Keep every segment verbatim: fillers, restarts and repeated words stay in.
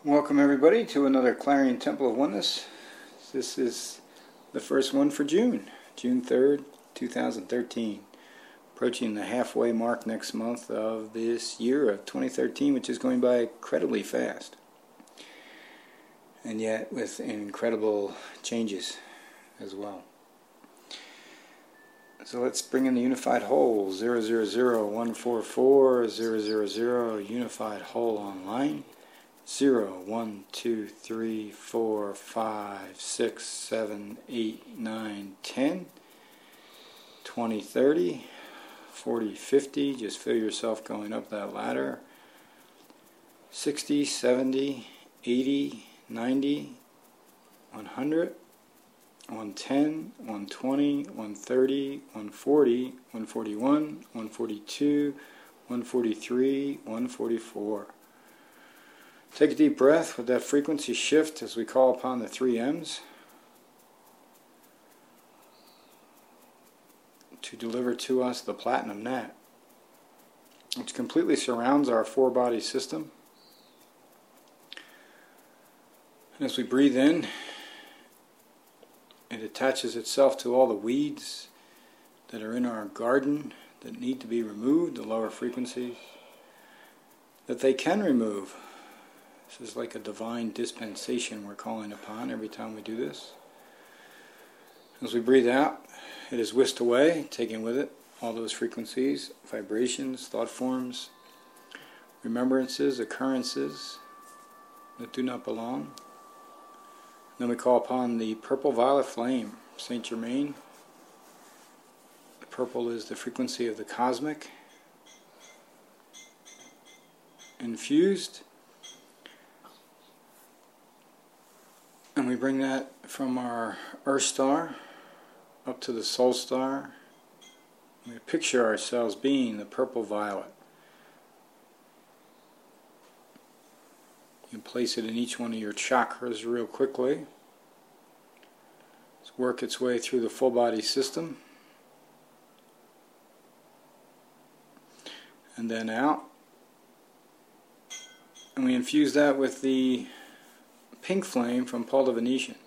Welcome everybody to another Clarion Temple of Oneness. This is the first one for June, June third, two thousand thirteen. Approaching the halfway mark next month of this year of twenty thirteen, which is going by incredibly fast. And yet with incredible changes as well. So let's bring in the unified whole, zero zero zero one four four zero zero zero, unified whole online. Zero, one, two, three, four, five, six, seven, eight, nine, ten, twenty, thirty, forty, fifty. Just feel yourself going up that ladder. sixty, seventy, eighty, ninety, one hundred, one ten, one twenty, one thirty, one forty, one forty-one, one forty-two, one forty-three, one forty-four. Take a deep breath with that frequency shift as we call upon the three M's to deliver to us the platinum net, which completely surrounds our four-body system. And as we breathe in, it attaches itself to all the weeds that are in our garden that need to be removed, the lower frequencies, that they can remove. This is like a divine dispensation we're calling upon every time we do this. As we breathe out, it is whisked away, taking with it all those frequencies, vibrations, thought forms, remembrances, occurrences that do not belong. Then we call upon the purple violet flame, Saint Germain. The purple is the frequency of the cosmic, infused. And we bring that from our Earth star up to the Soul star. We picture ourselves being the purple violet. You can place it in each one of your chakras real quickly. Let's work its way through the full body system. And then out. And we infuse that with the pink flame from Paul the Venetian.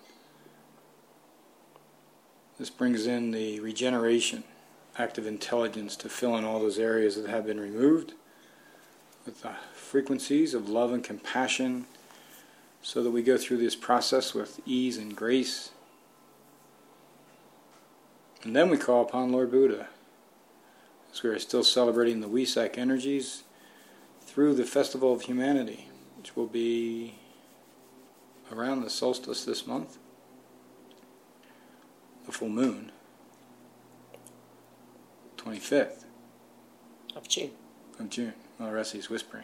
This brings in the regeneration, active intelligence to fill in all those areas that have been removed with the frequencies of love and compassion, so that we go through this process with ease and grace. And then we call upon Lord Buddha, as we are still celebrating the Wesak energies through the Festival of Humanity, which will be around the solstice this month, the full moon, twenty-fifth of June. Of June. Well, Rusty's whispering.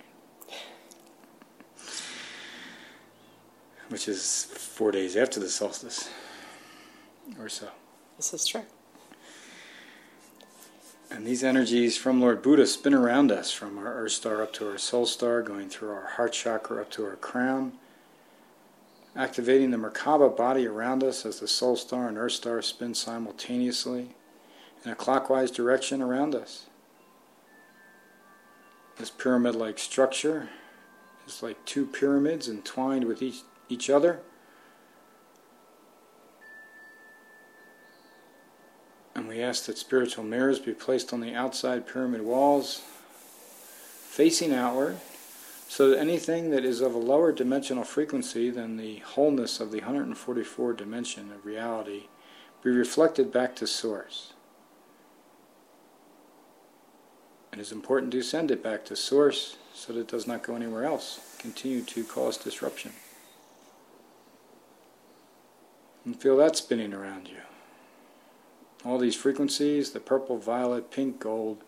Which is four days after the solstice, or so. This is true. And these energies from Lord Buddha spin around us, from our Earth star up to our Soul star, going through our heart chakra up to our crown, activating the Merkaba body around us as the Soul star and Earth star spin simultaneously in a clockwise direction around us. This pyramid-like structure is like two pyramids entwined with each, each other. And we ask that spiritual mirrors be placed on the outside pyramid walls, facing outward, so that anything that is of a lower dimensional frequency than the wholeness of the one hundred forty-four dimension of reality be reflected back to Source. It is important to send it back to Source so that it does not go anywhere else, continue to cause disruption. And feel that spinning around you. All these frequencies, the purple, violet, pink, gold.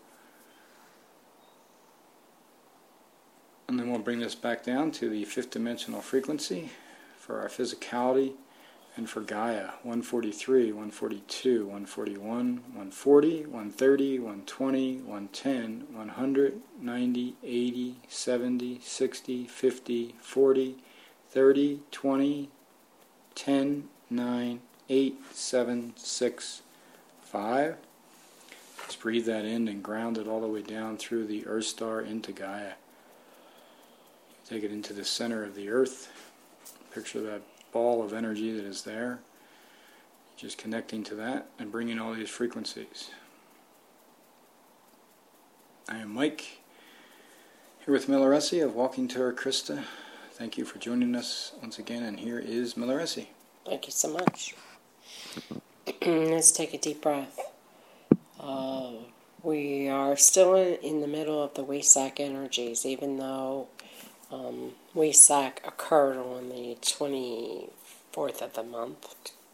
And then we'll bring this back down to the fifth dimensional frequency for our physicality and for Gaia. one forty-three, one forty-two, one forty-one, one forty, one thirty, one twenty, one ten, one hundred, ninety, eighty, seventy, sixty, fifty, forty, thirty, twenty, ten, nine, eight, seven, six, five. Just breathe that in and ground it all the way down through the Earth star into Gaia. Take it into the center of the earth. Picture that ball of energy that is there. Just connecting to that and bringing all these frequencies. I am Mike, here with Milaresie of Walking Terra Christa. Thank you for joining us once again, and here is Milaresie. Thank you so much. Let's take a deep breath. Uh, we are still in, in the middle of the Wesak energies, even though um, Wesak occurred on the twenty-fourth of the month.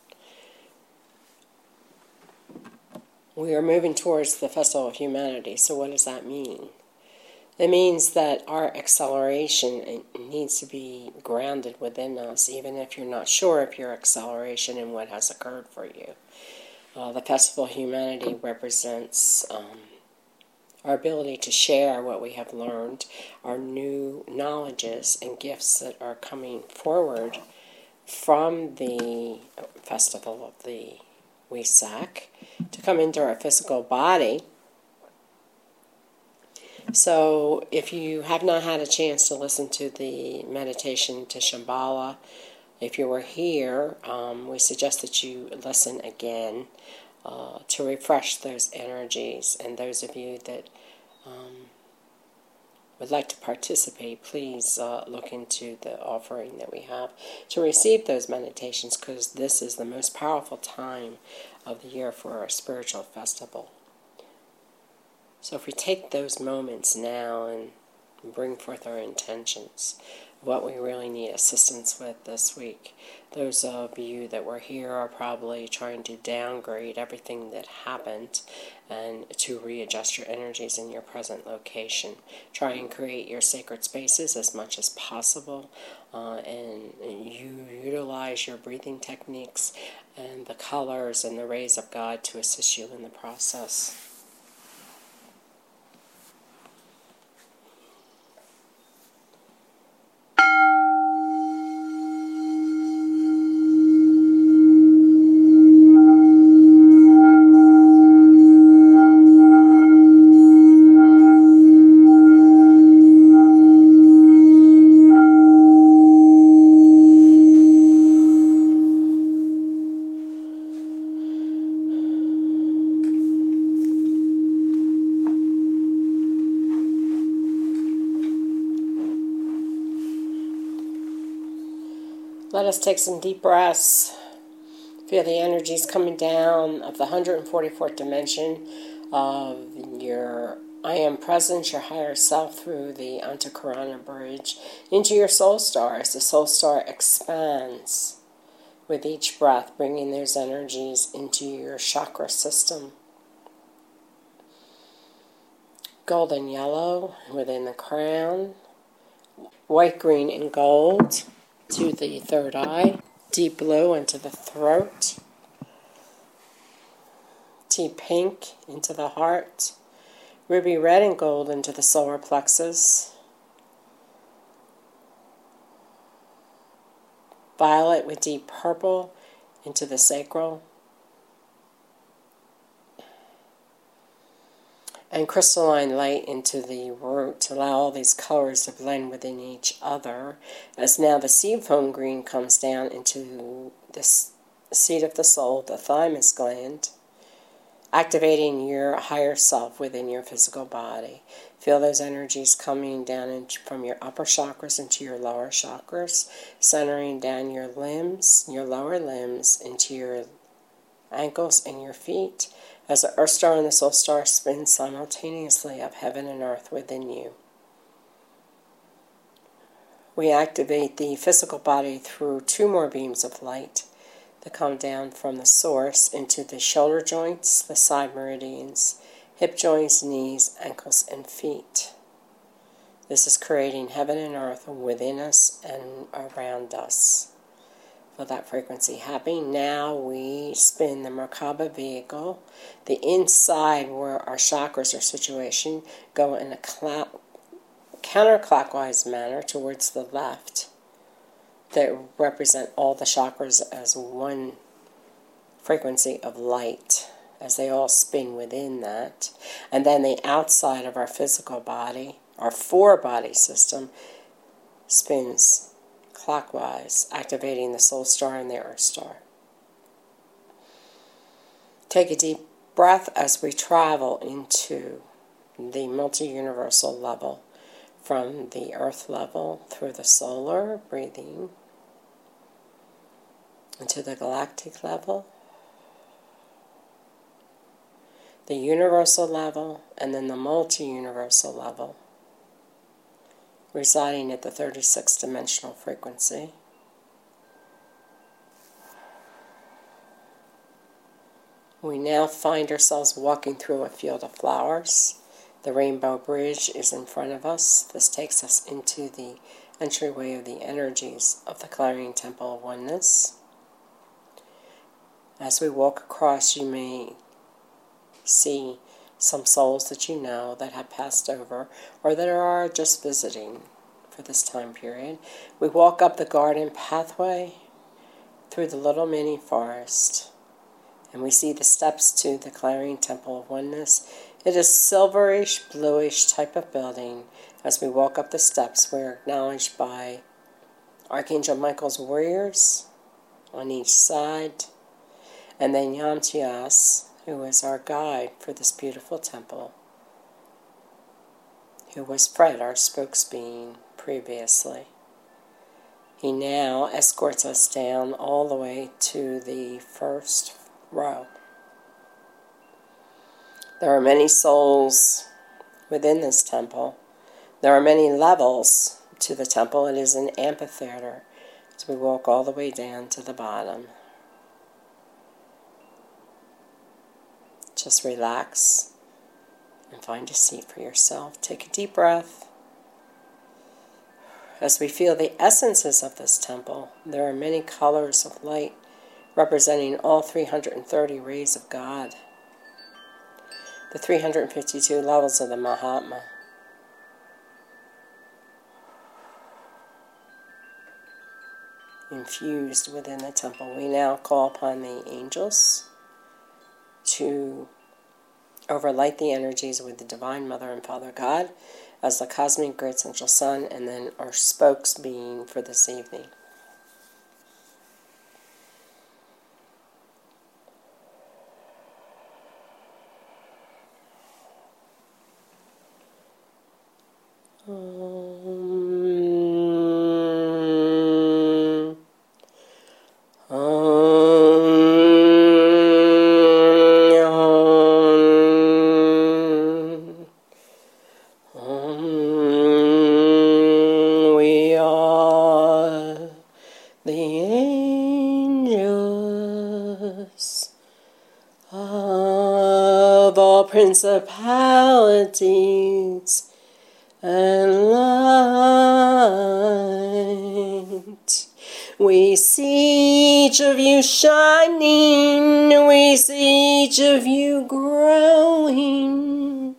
We are moving towards the Festival of Humanity, so what does that mean? It means that our acceleration needs to be grounded within us, even if you're not sure of your acceleration and what has occurred for you. Uh, the Festival of Humanity represents um, our ability to share what we have learned, our new knowledges and gifts that are coming forward from the Festival of the Wesak to come into our physical body. So if you have not had a chance to listen to the meditation to Shambhala, if you were here, um, we suggest that you listen again uh, to refresh those energies. And those of you that um, would like to participate, please uh, look into the offering that we have to receive those meditations, because this is the most powerful time of the year for our spiritual festival. So if we take those moments now and bring forth our intentions, what we really need assistance with this week. Those of you that were here are probably trying to downgrade everything that happened and to readjust your energies in your present location. Try and create your sacred spaces as much as possible, uh, and you utilize your breathing techniques and the colors and the rays of God to assist you in the process. Let us take some deep breaths. Feel the energies coming down of the one hundred forty-fourth dimension of your I Am Presence, your higher self, through the Antakarana bridge into your soul star. As the soul star expands with each breath, bringing those energies into your chakra system. Golden yellow within the crown, white, green, and gold to the third eye, deep blue into the throat, deep pink into the heart, ruby red and gold into the solar plexus, violet with deep purple into the sacral, and crystalline light into the root to allow all these colors to blend within each other, as now the seafoam green comes down into the seat of the soul, the thymus gland, activating your higher self within your physical body. Feel those energies coming down in, from your upper chakras into your lower chakras, centering down your limbs, your lower limbs, into your ankles and your feet, as the Earth Star and the Soul Star spin simultaneously of heaven and earth within you. We activate the physical body through two more beams of light that come down from the source into the shoulder joints, the side meridians, hip joints, knees, ankles, and feet. This is creating heaven and earth within us and around us. Feel that frequency happening. Now we spin the Merkaba vehicle. The inside where our chakras are situated go in a cla- counterclockwise manner towards the left, that represent all the chakras as one frequency of light, as they all spin within that. And then the outside of our physical body, our four-body system, spins clockwise, activating the Soul Star and the Earth Star. Take a deep breath as we travel into the multi-universal level, from the Earth level through the solar, breathing, into the galactic level, the universal level, and then the multi-universal level, residing at the thirty-sixth dimensional frequency. We now find ourselves walking through a field of flowers. The Rainbow Bridge is in front of us. This takes us into the entryway of the energies of the Clarion Temple of Oneness. As we walk across, you may see some souls that you know that have passed over or that are just visiting for this time period. We walk up the garden pathway through the little mini forest, and we see the steps to the Clarion Temple of Oneness. It is silverish, bluish type of building. As we walk up the steps, we're acknowledged by Archangel Michael's warriors on each side, and then Yamtias, who is our guide for this beautiful temple, who was Fred, our spokesbeing, previously. He now escorts us down all the way to the first row. There are many souls within this temple. There are many levels to the temple. It is an amphitheater as we walk all the way down to the bottom. Just relax and find a seat for yourself. Take a deep breath. As we feel the essences of this temple, there are many colors of light representing all three hundred thirty rays of God, the three hundred fifty-two levels of the Mahatma. Infused within the temple, we now call upon the angels to overlight the energies with the Divine Mother and Father God as the Cosmic Great Central Sun, and then our spokesbeing for this evening. Um, um, um, we are the angels of all principalities and light. We see each of you shining, we see each of you growing.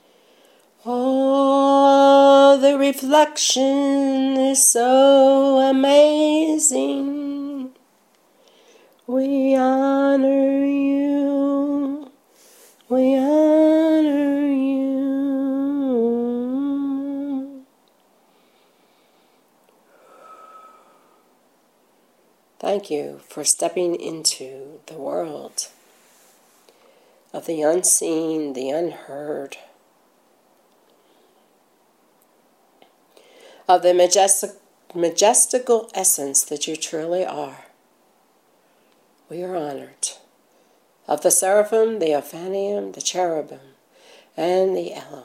Oh, the reflection is so amazing. We honor you, we honor you. Thank you for stepping into the world of the unseen, the unheard, of the majestic, majestical essence that you truly are. We are honored. Of the seraphim, the Ophanium, the cherubim, and the Elohim.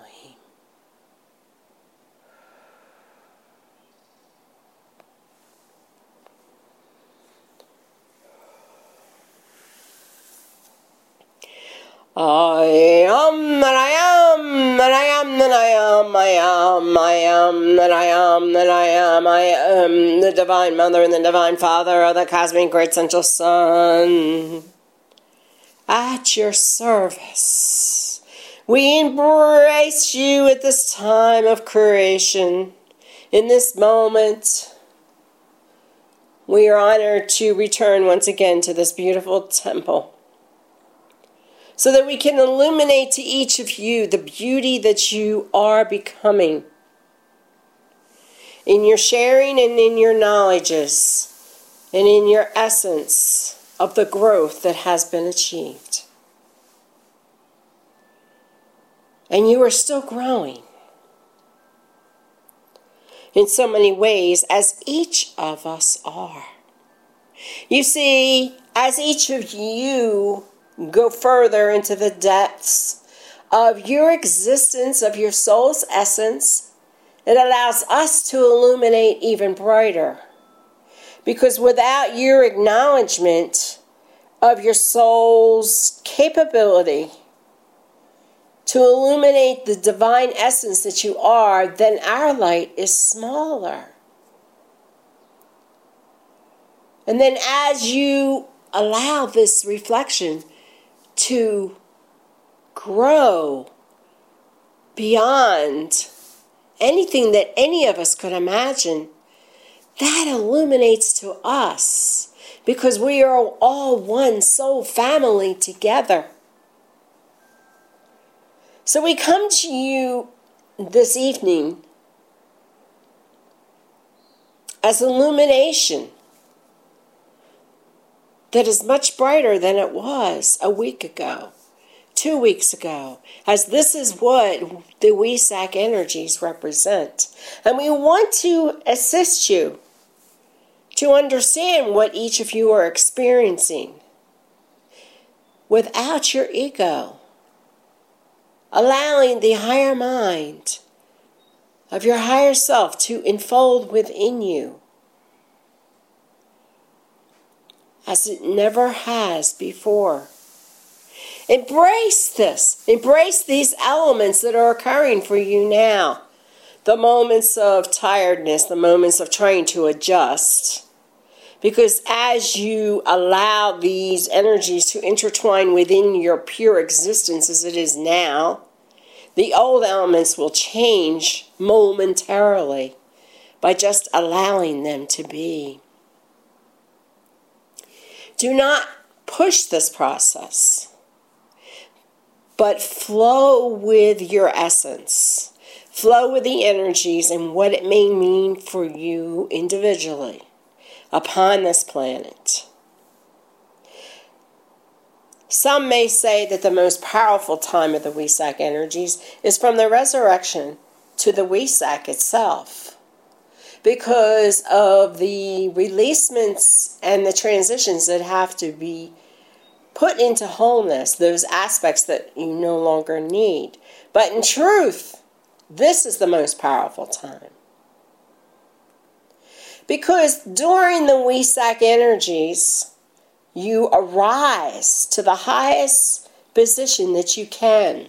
I am that I am, that I am, that I am, I am, I am, that I am, that I am, I am the Divine Mother and the Divine Father of the Cosmic Great Central Sun. At your service. We embrace you at this time of creation. In this moment, we are honored to return once again to this beautiful temple, so that we can illuminate to each of you the beauty that you are becoming. in your sharing and in your knowledges and in your essence of the growth that has been achieved. And you are still growing in so many ways, as each of us are. You see, as each of you go further into the depths of your existence, of your soul's essence, it allows us to illuminate even brighter. Because without your acknowledgement of your soul's capability to illuminate the divine essence that you are, then our light is smaller. And then as you allow this reflection to grow beyond anything that any of us could imagine, that illuminates to us, because we are all one soul family together. So we come to you this evening as illumination that is much brighter than it was a week ago, two weeks ago, as this is what the WESAC energies represent. And we want to assist you to understand what each of you are experiencing without your ego, allowing the higher mind of your higher self to enfold within you as it never has before. Embrace this. Embrace these elements that are occurring for you now. The moments of tiredness, the moments of trying to adjust. Because as you allow these energies to intertwine within your pure existence as it is now, the old elements will change momentarily by just allowing them to be. Do not push this process, but flow with your essence. Flow with the energies and what it may mean for you individually upon this planet. Some may say that the most powerful time of the WESAC energies is from the resurrection to the WESAC itself, because of the releasements and the transitions that have to be put into wholeness, those aspects that you no longer need. But in truth, this is the most powerful time. Because during the WESAC energies, you arise to the highest position that you can,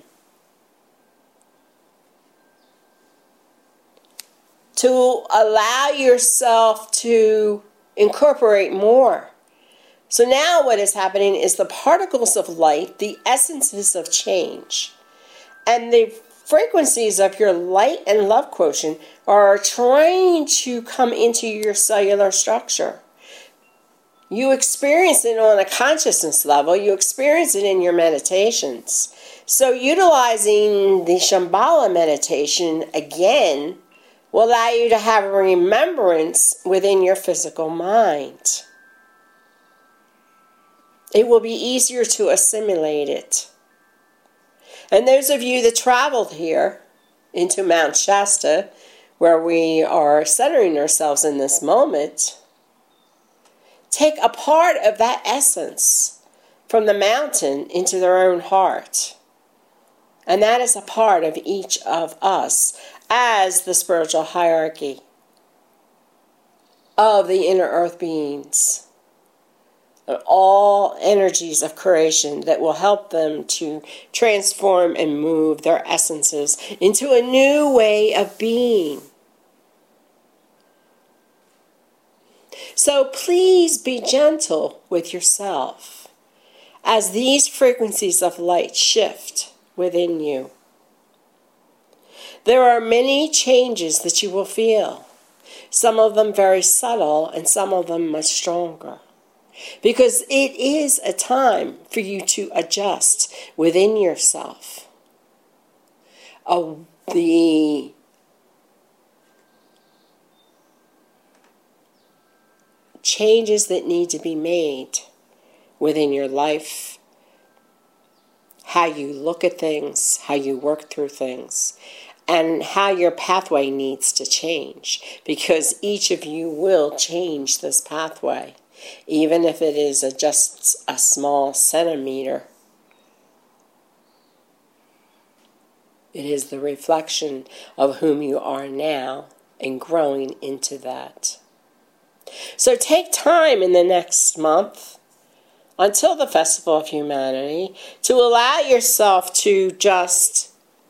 to allow yourself to incorporate more. So now what is happening is the particles of light, the essences of change, and the frequencies of your light and love quotient are trying to come into your cellular structure. You experience it on a consciousness level. You experience it in your meditations. So utilizing the Shambhala meditation again will allow you to have a remembrance within your physical mind. It will be easier to assimilate it. And those of you that traveled here into Mount Shasta, where we are centering ourselves in this moment, take a part of that essence from the mountain into their own heart. And that is a part of each of us as the spiritual hierarchy of the inner earth beings. And all energies of creation that will help them to transform and move their essences into a new way of being. So please be gentle with yourself as these frequencies of light shift within you. There are many changes that you will feel, some of them very subtle and some of them much stronger. Because it is a time for you to adjust within yourself. Oh, the changes that need to be made within your life, how you look at things, how you work through things, and how your pathway needs to change, because each of you will change this pathway, even if it is a, just a small centimeter. It is the reflection of whom you are now and growing into that. So take time in the next month until the Festival of Humanity to allow yourself to just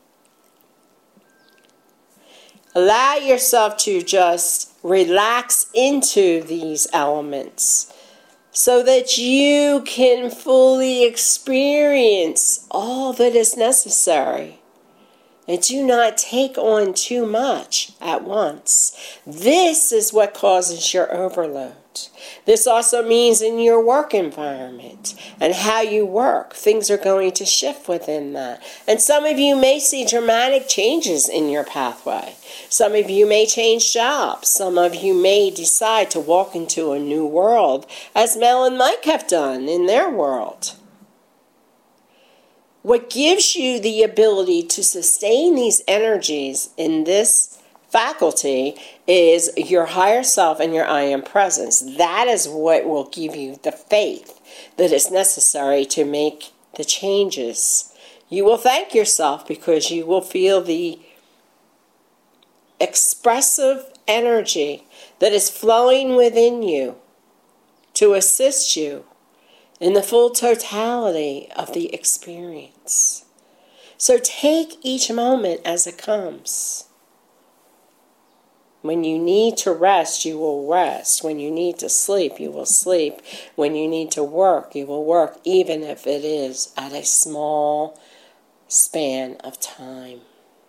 allow yourself to just relax into these elements so that you can fully experience all that is necessary. And do not take on too much at once. This is what causes your overload. This also means in your work environment and how you work, things are going to shift within that. And some of you may see dramatic changes in your pathway. Some of you may change jobs. Some of you may decide to walk into a new world, as Mel and Mike have done in their world. What gives you the ability to sustain these energies in this faculty is your higher self and your I am presence. That is what will give you the faith that is necessary to make the changes. You will thank yourself because you will feel the expressive energy that is flowing within you to assist you in the full totality of the experience. So take each moment as it comes. When you need to rest, you will rest. When you need to sleep, you will sleep. When you need to work, you will work, even if it is at a small span of time.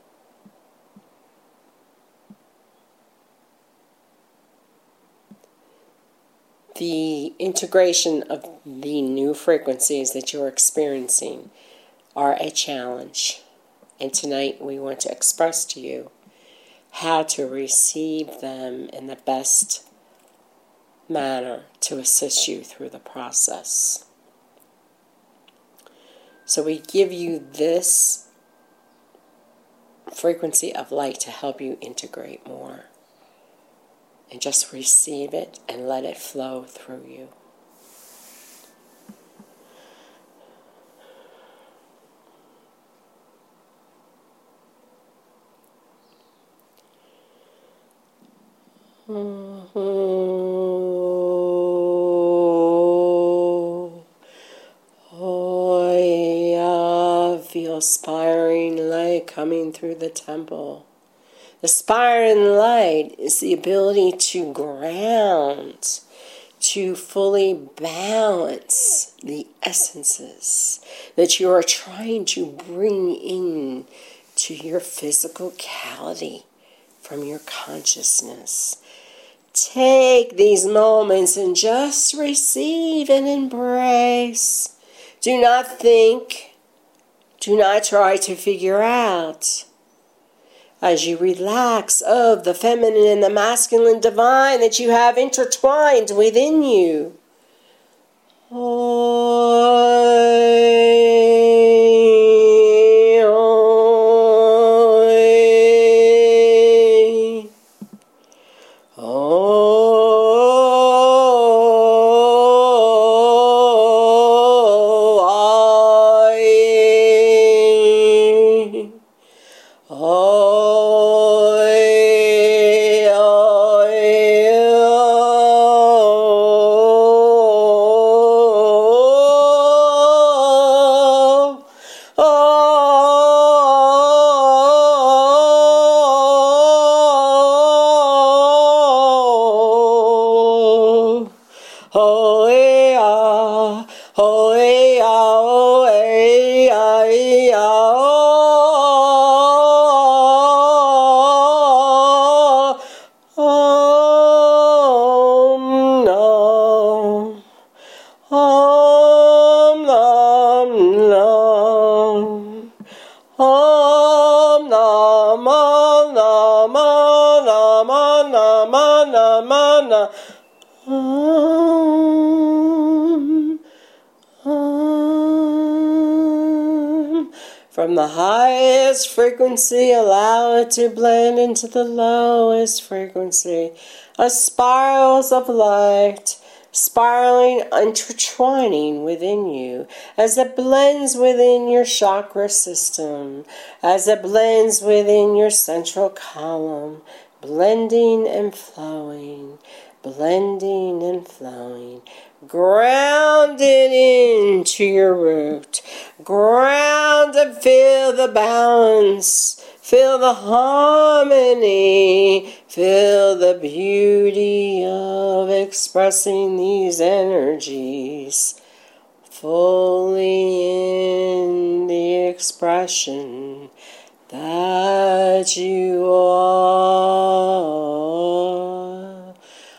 The integration of the new frequencies that you're experiencing are a challenge. And tonight we want to express to you how to receive them in the best manner to assist you through the process. So we give you this frequency of light to help you integrate more. And just receive it and let it flow through you. Oh, oh, yeah. Feel spiring light coming through the temple. The spiring light is the ability to ground, to fully balance the essences that you are trying to bring in to your physicality from your consciousness. Take these moments and just receive and embrace. Do not think. Do not try to figure out. As you relax of the feminine and the masculine divine that you have intertwined within you. Om, Om. From the highest frequency, allow it to blend into the lowest frequency. A spirals of light, spiraling, intertwining within you, as it blends within your chakra system, as it blends within your central column, blending and flowing, blending and flowing, grounded into your root, ground and feel the balance, feel the harmony, feel the beauty of expressing these energies fully in the expression that you are.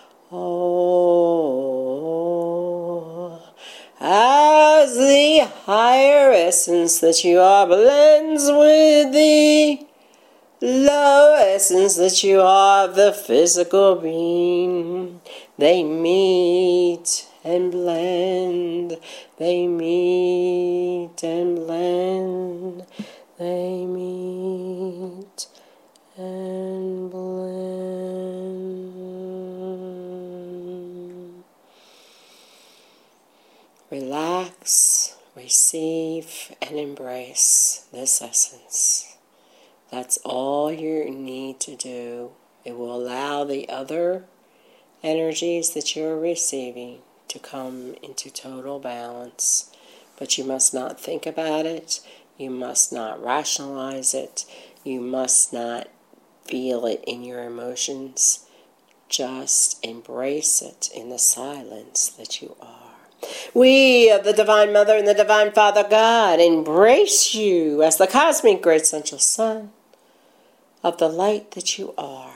Oh, as the higher essence that you are blends with the low essence that you are, the physical being, they meet and blend, they meet and blend, they meet and blend. Relax, receive, and embrace this essence. That's all you need to do. It will allow the other energies that you're receiving to come into total balance. But you must not think about it. You must not rationalize it. You must not feel it in your emotions. Just embrace it in the silence that you are. We of the Divine Mother and the Divine Father God embrace you as the cosmic great central sun of the light that you are.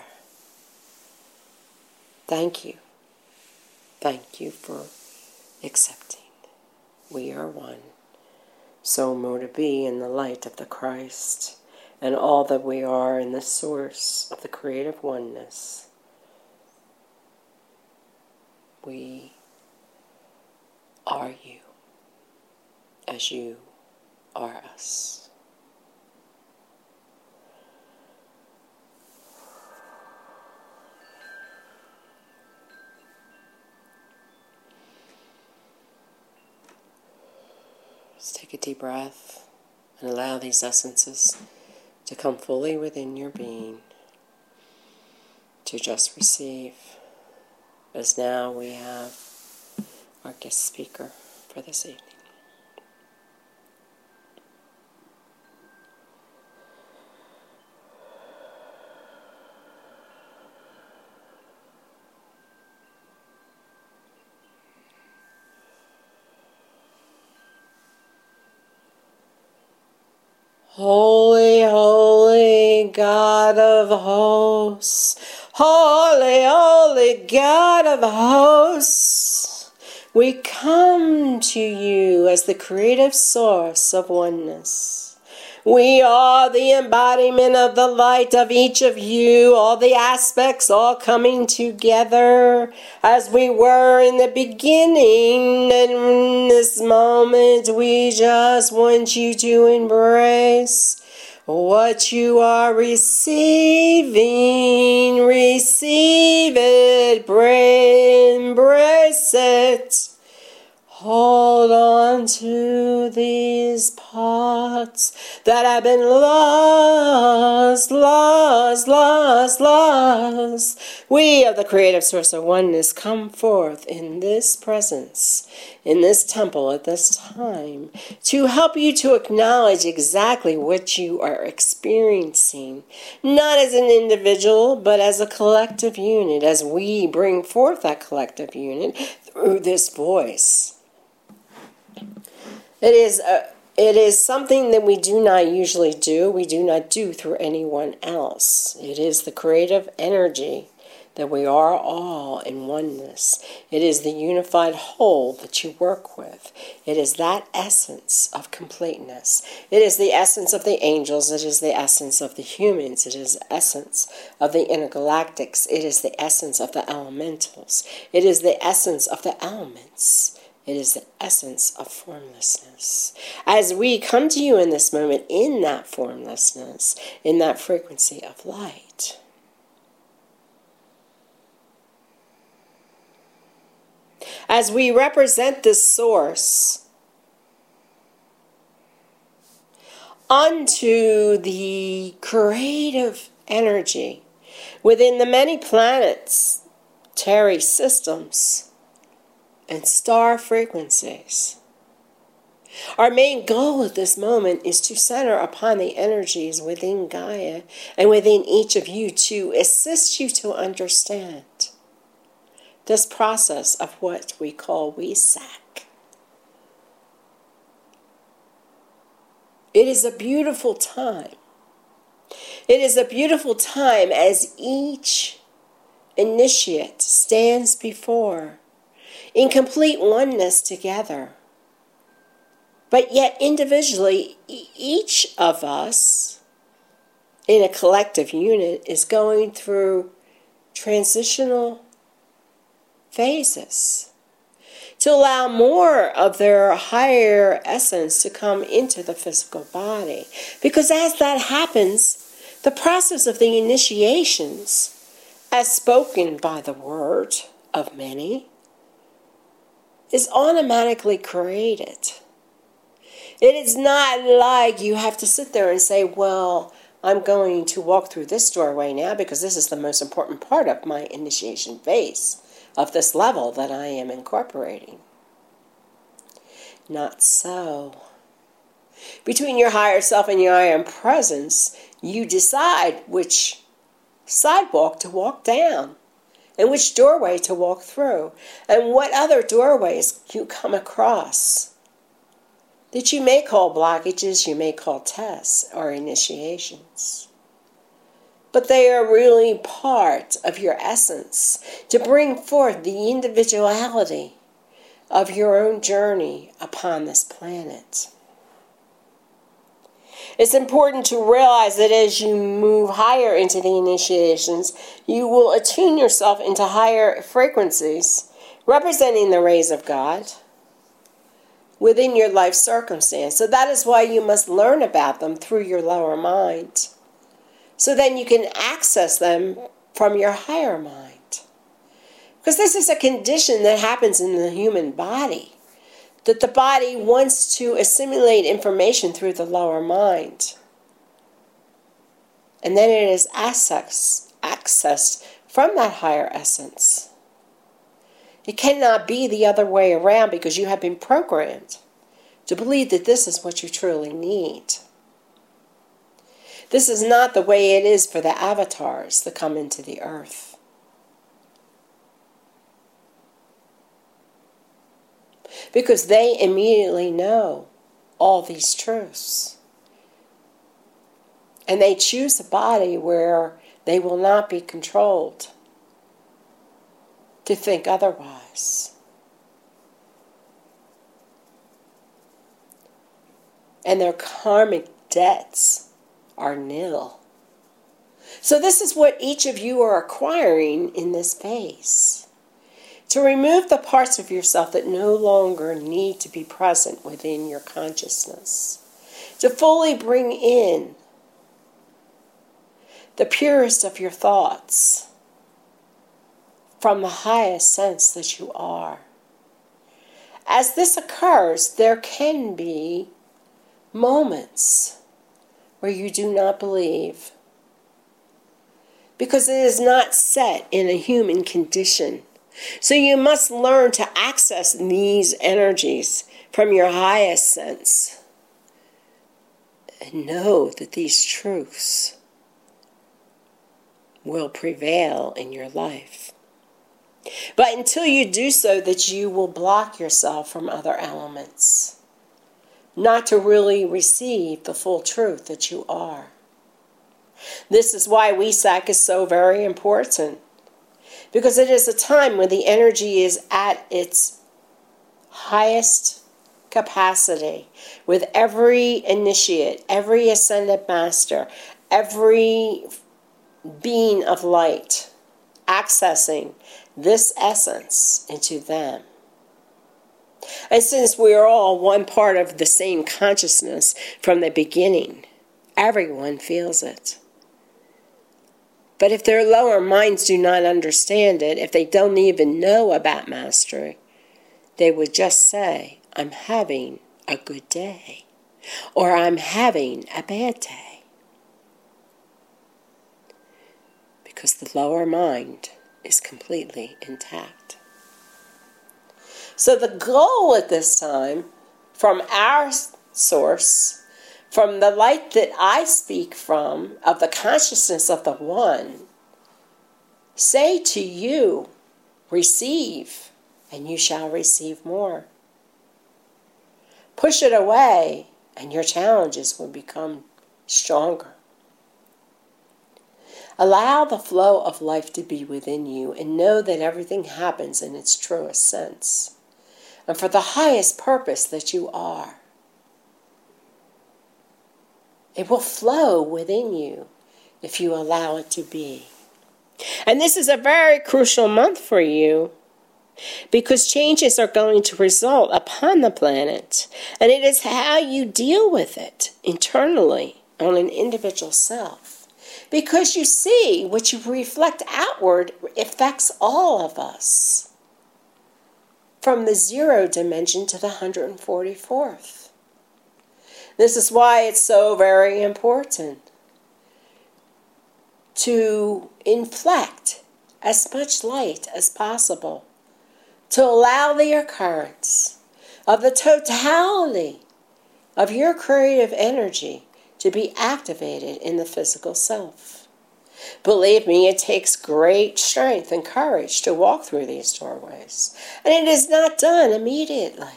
Thank you. Thank you for accepting. We are one. So more to be in the light of the Christ and all that we are in the source of the creative oneness. We are you as you are us. Just take a deep breath and allow these essences to come fully within your being, to just receive, as now we have our guest speaker for this evening. Holy, holy God of hosts, holy, holy God of hosts, we come to you as the creative source of oneness. We are the embodiment of the light of each of you, all the aspects all coming together as we were in the beginning. And in this moment, we just want you to embrace what you are receiving. Receive it, embrace it. Hold on to these parts that have been lost, lost, lost, lost. We of the creative source of oneness come forth in this presence, in this temple at this time, to help you to acknowledge exactly what you are experiencing, not as an individual, but as a collective unit, as we bring forth that collective unit through this voice. It is a, it is something that we do not usually do. We do not do through anyone else. It is the creative energy that we are all in oneness. It is the unified whole that you work with. It is that essence of completeness. It is the essence of the angels. It is the essence of the humans. It is the essence of the intergalactics. It is the essence of the elementals. It is the essence of the elements. It is the essence of formlessness. As we come to you in this moment in that formlessness, in that frequency of light, as we represent this source unto the creative energy within the many planetary systems and star frequencies. Our main goal at this moment is to center upon the energies within Gaia and within each of you to assist you to understand this process of what we call W S A C. It is a beautiful time. It is a beautiful time as each initiate stands before in complete oneness together. But yet individually, each of us in a collective unit is going through transitional phases to allow more of their higher essence to come into the physical body. Because as that happens, the process of the initiations, as spoken by the word of many, is automatically created. It is not like you have to sit there and say, well, I'm going to walk through this doorway now because this is the most important part of my initiation phase of this level that I am incorporating. Not so. Between your higher self and your higher presence, you decide which sidewalk to walk down and which doorway to walk through and what other doorways you come across that you may call blockages, you may call tests or initiations. But they are really part of your essence to bring forth the individuality of your own journey upon this planet. It's important to realize that as you move higher into the initiations, you will attune yourself into higher frequencies, representing the rays of God within your life circumstance. So that is why you must learn about them through your lower mind, so then you can access them from your higher mind. Because this is a condition that happens in the human body, that the body wants to assimilate information through the lower mind. And then it is access, accessed from that higher essence. It cannot be the other way around because you have been programmed to believe that this is what you truly need. This is not the way it is for the avatars that come into the earth. Because they immediately know all these truths. And they choose a body where they will not be controlled to think otherwise. And their karmic debts are nil. So this is what each of you are acquiring in this phase. To remove the parts of yourself that no longer need to be present within your consciousness. To fully bring in the purest of your thoughts from the highest sense that you are. As this occurs, there can be moments where you do not believe, because it is not set in a human condition. So you must learn to access these energies from your highest sense and know that these truths will prevail in your life. But until you do so, that you will block yourself from other elements, not to really receive the full truth that you are. This is why W S A C is so very important. because it is a time when the energy is at its highest capacity, with every initiate, every ascended master, every being of light accessing this essence into them. And since we are all one part of the same consciousness from the beginning, everyone feels it. But if their lower minds do not understand it, if they don't even know about mastery, they would just say, I'm having a good day, or I'm having a bad day. Because the lower mind is completely intact. So the goal at this time, from our source, from the light that I speak from, of the consciousness of the One, say to you, receive, and you shall receive more. Push it away, and your challenges will become stronger. Allow the flow of life to be within you, and know that everything happens in its truest sense, and for the highest purpose that you are. It will flow within you if you allow it to be. And this is a very crucial month for you, because changes are going to result upon the planet, and it is how you deal with it internally on an individual self. Because you see, what you reflect outward affects all of us, from the zero dimension to the one hundred forty-fourth. This is why it's so very important to inflect as much light as possible, to allow the occurrence of the totality of your creative energy to be activated in the physical self. Believe me, it takes great strength and courage to walk through these doorways, and it is not done immediately.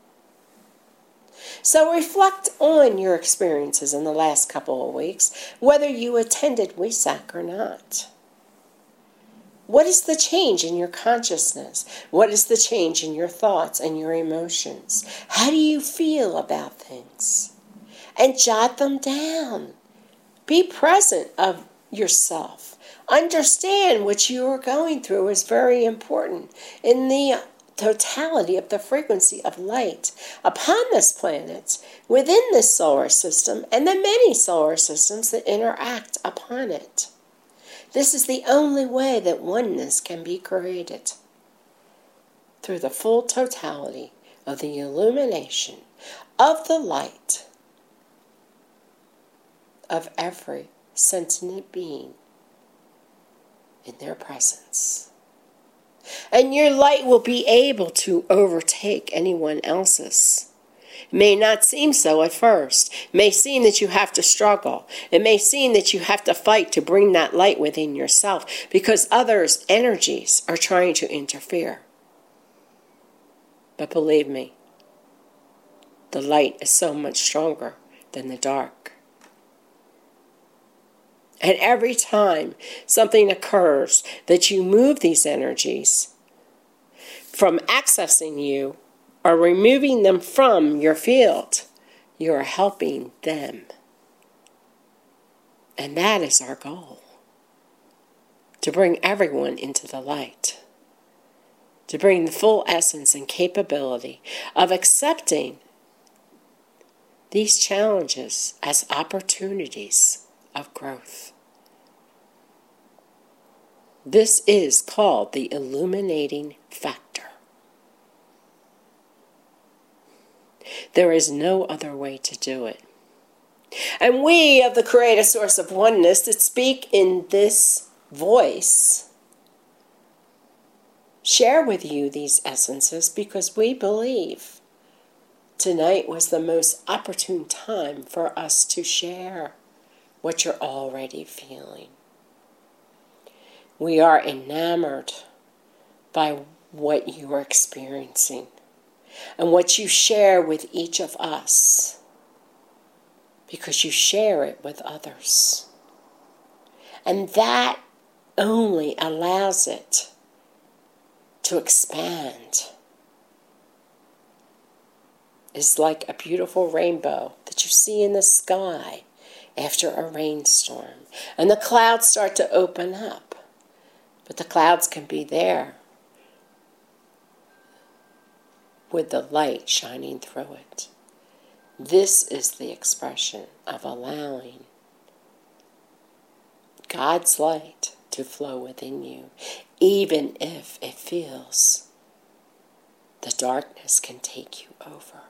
So reflect on your experiences in the last couple of weeks, whether you attended WESAC or not. What is the change in your consciousness? What is the change in your thoughts and your emotions? How do you feel about things? And jot them down. Be present of yourself. Understand what you are going through is very important in the totality of the frequency of light upon this planet, within this solar system, and the many solar systems that interact upon it. This is the only way that oneness can be created, through the full totality of the illumination of the light of every sentient being in their presence. And your light will be able to overtake anyone else's. It may not seem so at first. It may seem that you have to struggle. It may seem that you have to fight to bring that light within yourself, because others' energies are trying to interfere. But believe me, the light is so much stronger than the dark. And every time something occurs that you move these energies from accessing you or removing them from your field, you are helping them. And that is our goal. To bring everyone into the light. To bring the full essence and capability of accepting these challenges as opportunities of growth. This is called the illuminating factor. There is no other way to do it. And we of the Creative Source of Oneness that speak in this voice share with you these essences because we believe tonight was the most opportune time for us to share what you're already feeling. We are enamored by what you are experiencing and what you share with each of us, because you share it with others. And that only allows it to expand. It's like a beautiful rainbow that you see in the sky after a rainstorm. And the clouds start to open up. But the clouds can be there with the light shining through it. This is the expression of allowing God's light to flow within you, even if it feels the darkness can take you over.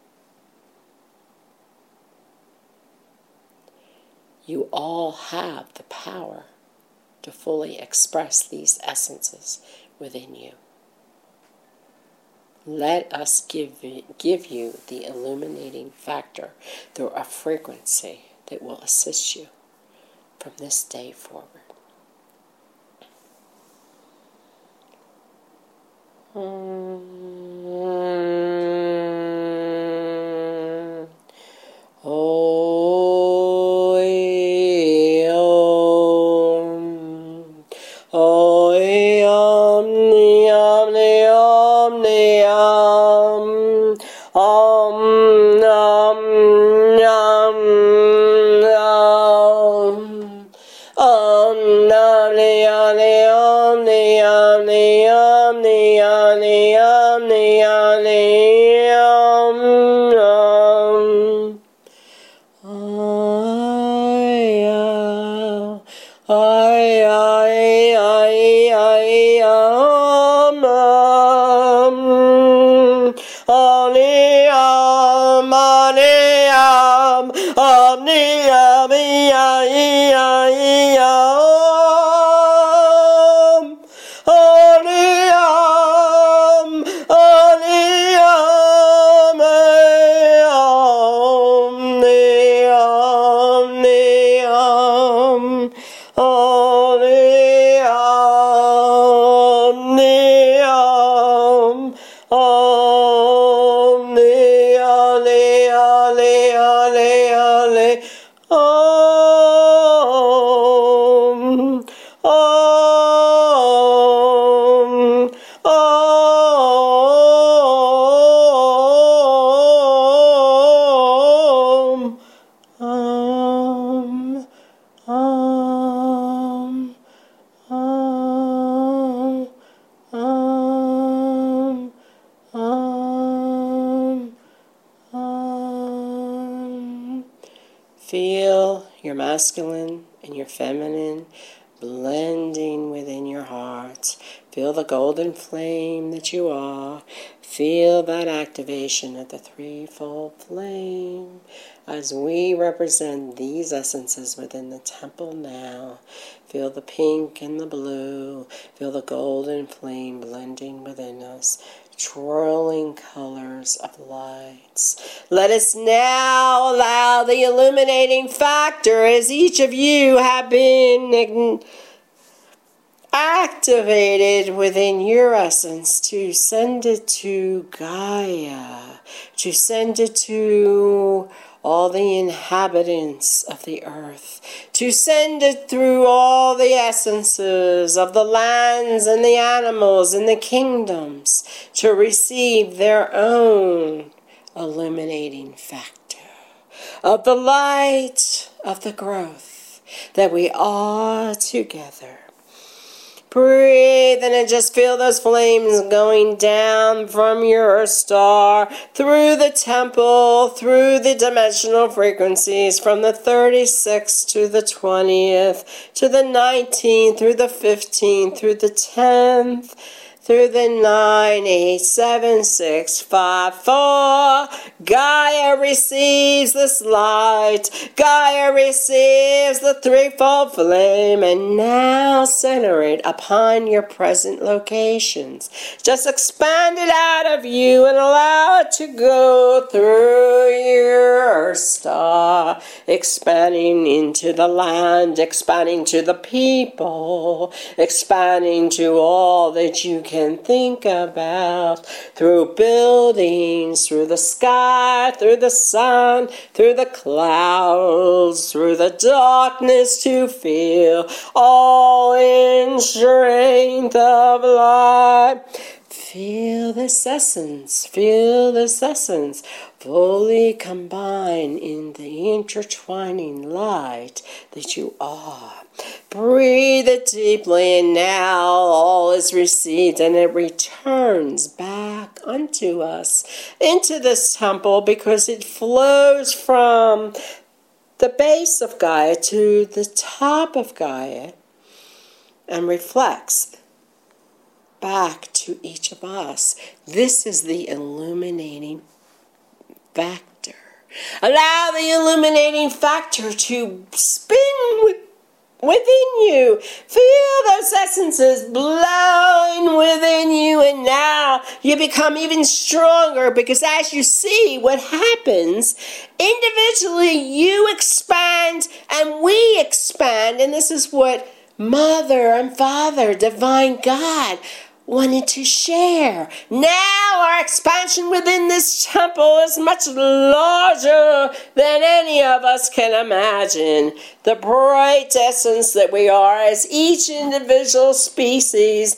You all have the power to fully express these essences within you. Let us give, give you the illuminating factor through a frequency that will assist you from this day forward. Mm. Oh, eh, om. Oh, eh, om, ni, om, ni, om, ni, om. Om, nom, nom, nom. Om, nom, ni, om, ni, om, ni, om, ni, om, ni, om, ni, om, ni, om, ni, om, om. Ay, ay, ay, ay, om, om. Oni, om, oni, om, oni, om, i, ai, ai, om. Oni, om, oni, om, ei, om, ni, om, ni, om. Oni, om, ni, om. Om, ni, om, ni, om, ni, om, ni, om, ni, om. Om, om, om, om, om, om, om, om. Feel your masculine and your feminine blending within your heart. Feel the golden flame that you are. Feel that activation of the threefold flame as we represent these essences within the temple now. Feel the pink and the blue. Feel the golden flame blending within us. Twirling colors of lights. Let us now allow the illuminating factor as each of you have been activated within your essence to send it to Gaia, to send it to all the inhabitants of the earth, to send it through all the essences of the lands and the animals and the kingdoms to receive their own illuminating factor of the light of the growth that we are together. Breathe in and just feel those flames going down from your star, through the temple, through the dimensional frequencies, from the thirty-sixth to the twentieth, to the nineteenth, through the fifteenth, through the tenth, through the nine, eight, seven, six, five, four. Gaia receives this light. Gaia receives the threefold flame. And now center it upon your present locations. Just expand it out of you and allow it to go through your star, expanding into the land, expanding to the people, expanding to all that you can Can think about, through buildings, through the sky, through the sun, through the clouds, through the darkness, to feel all in strength of light. Feel this essence, feel this essence fully combine in the intertwining light that you are. Breathe it deeply, and now all is received, and it returns back unto us into this temple, because it flows from the base of Gaia to the top of Gaia and reflects back to each of us. This is the illuminating factor. Allow the illuminating factor to spin with within you. Feel those essences blowing within you, and now you become even stronger, because as you see what happens, individually you expand and we expand, and this is what Mother and Father, Divine God, wanted to share. Now our expansion within this temple is much larger than any of us can imagine. The bright essence that we are as each individual species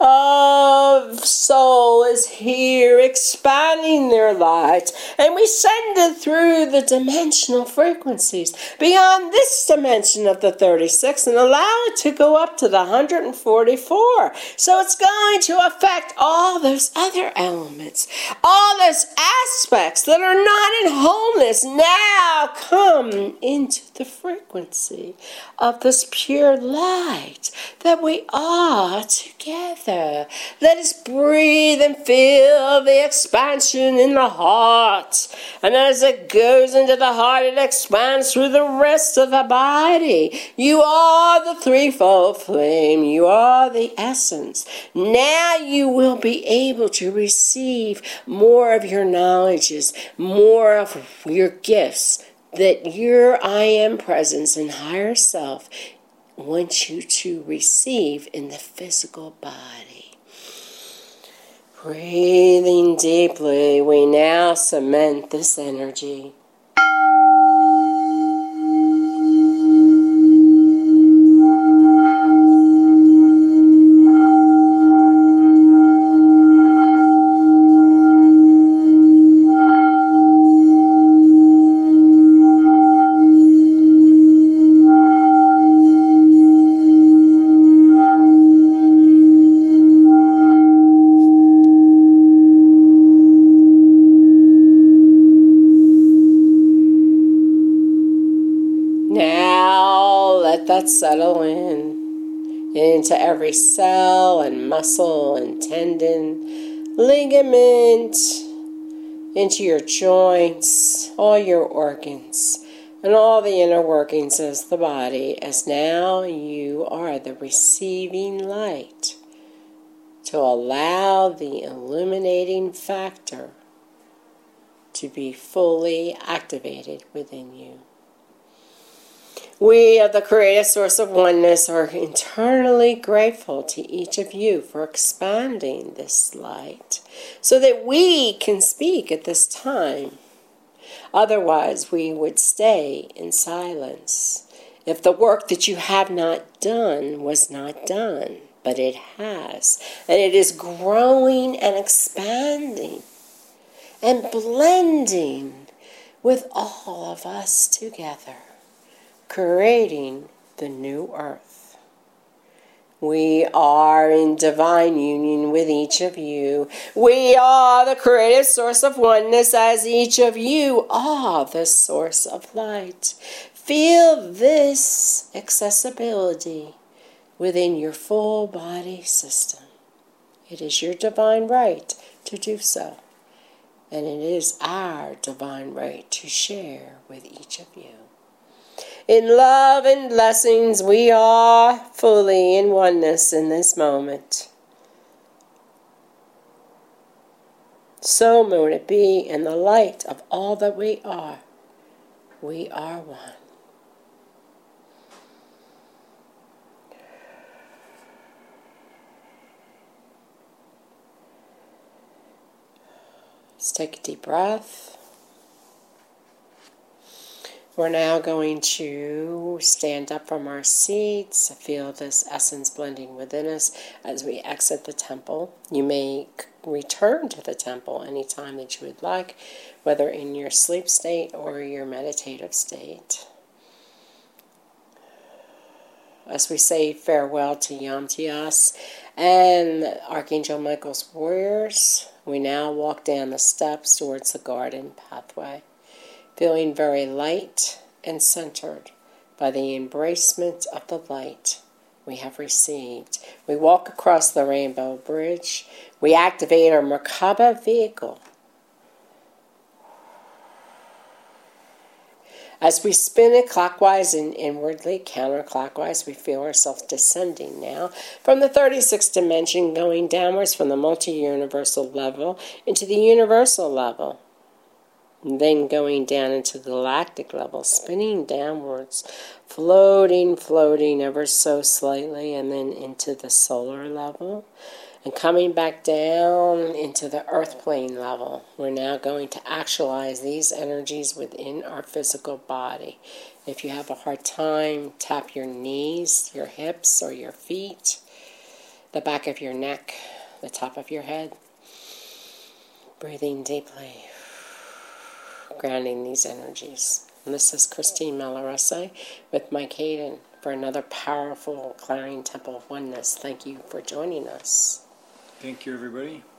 of soul is here expanding their light, and we send it through the dimensional frequencies beyond this dimension of the thirty-six and allow it to go up to the one hundred forty-four. So it's going to affect all those other elements, all those aspects that are not in wholeness now come into the frequency of this pure light that we are together. Let us breathe and feel the expansion in the heart. And as it goes into the heart, it expands through the rest of the body. You are the threefold flame. You are the essence. Now you will be able to receive more of your knowledges, more of your gifts that your I Am presence and higher self wants you to receive in the physical body. Breathing deeply, we now cement this energy. That settle in into every cell and muscle and tendon, ligament, into your joints, all your organs, and all the inner workings of the body, as now you are the receiving light to allow the illuminating factor to be fully activated within you. We of the Creative Source of Oneness are eternally grateful to each of you for expanding this light so that we can speak at this time. Otherwise, we would stay in silence if the work that you have not done was not done, but it has, and it is growing and expanding and blending with all of us together, creating the new earth. We are in divine union with each of you. We are the creative source of oneness, as each of you are the source of light. Feel this accessibility within your full body system. It is your divine right to do so, and it is our divine right to share with each of you. In love and blessings, we are fully in oneness in this moment. So may it be in the light of all that we are. We are one. Let's take a deep breath. We're now going to stand up from our seats, feel this essence blending within us as we exit the temple. You may return to the temple anytime that you would like, whether in your sleep state or your meditative state. As we say farewell to Yom Tias and Archangel Michael's warriors, we now walk down the steps towards the garden pathway, feeling very light and centered by the embracement of the light we have received. We walk across the rainbow bridge. We activate our Merkaba vehicle. As we spin it clockwise and inwardly, counterclockwise, we feel ourselves descending now from the thirty-sixth dimension, going downwards from the multi-universal level into the universal level. And then going down into the galactic level, spinning downwards, floating, floating ever so slightly, and then into the solar level, and coming back down into the earth plane level. We're now going to actualize these energies within our physical body. If you have a hard time, tap your knees, your hips, or your feet, the back of your neck, the top of your head. Breathing deeply, grounding these energies. And this is Christine Malarese with Mike Hayden for another powerful Clarion Temple of Oneness. Thank you for joining us. Thank you, everybody.